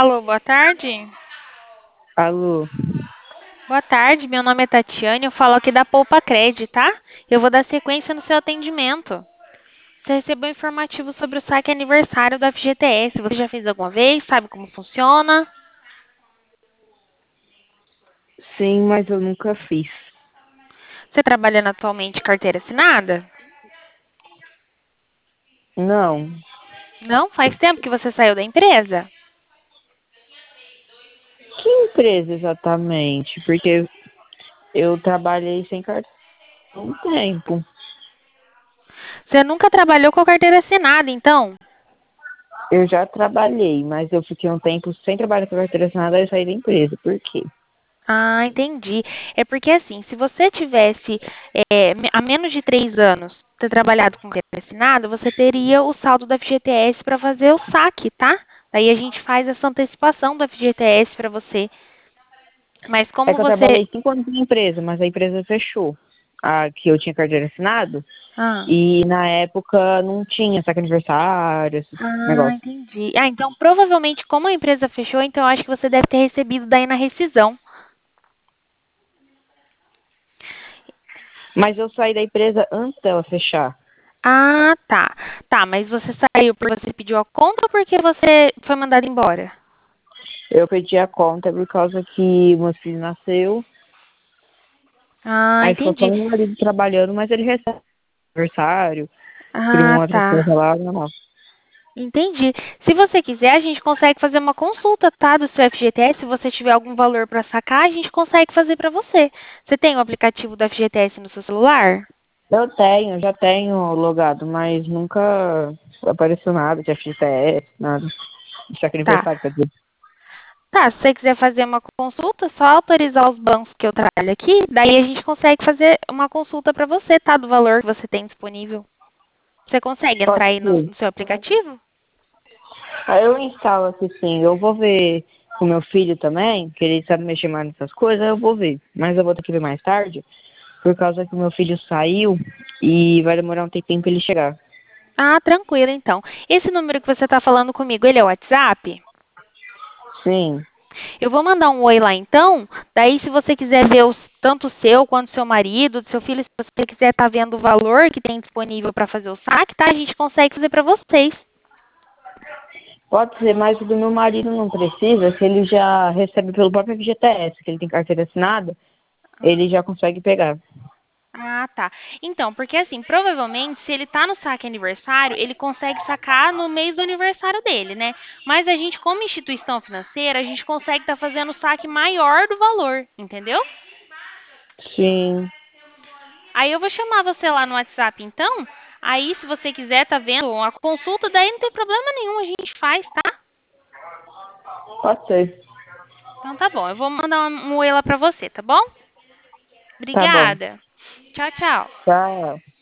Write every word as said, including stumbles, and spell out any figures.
Alô, boa tarde. Alô, Boa tarde, meu nome é Tatiane, eu falo aqui da Poupa Cred, tá? Eu vou dar sequência no seu atendimento. Você recebeu um informativo sobre o saque aniversário do F G T S. Você já fez alguma vez? Sabe como funciona? sim, mas eu nunca fiz. Você trabalhando atualmente carteira assinada? Não, Não? Faz tempo que você saiu da empresa? que empresa exatamente? Porque eu trabalhei sem cartão há um tempo. Você nunca trabalhou com carteira assinada, então? Eu já trabalhei, mas eu fiquei um tempo sem trabalhar com carteira assinada e saí da empresa. Por quê? Ah, entendi. É porque assim, se você tivesse é, me- há menos de três anos ter trabalhado com carteira assinada, você teria o saldo do F G T S para fazer o saque, tá? Daí a gente faz essa antecipação do F G T S para você. Mas É como que eu você. trabalhei cinco anos na empresa, mas a empresa fechou. A que eu tinha carteira assinada. Ah, E na época não tinha saque aniversário, esse ah, negócio. entendi. Ah, então provavelmente como a empresa fechou, então eu acho que você deve ter recebido daí na rescisão. Mas eu saí da empresa antes dela fechar. Ah, tá. Tá, mas você saiu porque você pediu a conta ou porque você foi mandado embora? Eu perdi a conta por causa que meu filho nasceu. Ah, Aí ficou só entendi. meu marido trabalhando, mas ele recebe aniversário, Ah, prima outra tá. coisa lá, normal. Entendi. Se você quiser, a gente consegue fazer uma consulta, tá, do seu F G T S. Se você tiver algum valor para sacar, a gente consegue fazer para você. Você tem o aplicativo do F G T S no seu celular? Eu tenho, já tenho logado, mas nunca apareceu nada de F G T S, nada. De saque Tá. aniversário, quer dizer. Tá, se você quiser fazer uma consulta, só autorizar os bancos que eu trabalho aqui, daí a gente consegue fazer uma consulta para você, tá, do valor que você tem disponível. Você consegue Pode entrar aí no, ser. no seu aplicativo? Aí eu instalo aqui sim, eu vou ver com meu filho também, que ele sabe mexer mais nessas coisas, aí eu vou ver. Mas eu vou ter que ver mais tarde, por causa que o meu filho saiu e vai demorar um tempinho pra ele chegar. Ah, tranquilo, então. Esse número que você está falando comigo, ele é o WhatsApp? Sim, Eu vou mandar um oi lá então. Daí, se você quiser ver os, tanto o seu quanto o seu marido, do seu filho, se você quiser estar vendo o valor que tem disponível para fazer o saque, tá? A gente consegue fazer para vocês. pode ser, mas o do meu marido não precisa, se ele já recebe pelo próprio F G T S, que ele tem carteira assinada, ele já consegue pegar. Ah, tá. Então, porque assim, provavelmente, se ele tá no saque aniversário, ele consegue sacar no mês do aniversário dele, né? Mas a gente, como instituição financeira, a gente consegue estar fazendo o saque maior do valor, entendeu? Sim, Aí eu vou chamar você lá no WhatsApp, então. Aí, se você quiser, tá vendo uma consulta, daí não tem problema nenhum, a gente faz, tá? pode ser. Então tá bom, eu vou mandar um oi lá pra você, tá bom? Tá bom. Obrigada. Tchau, tchau. Tchau.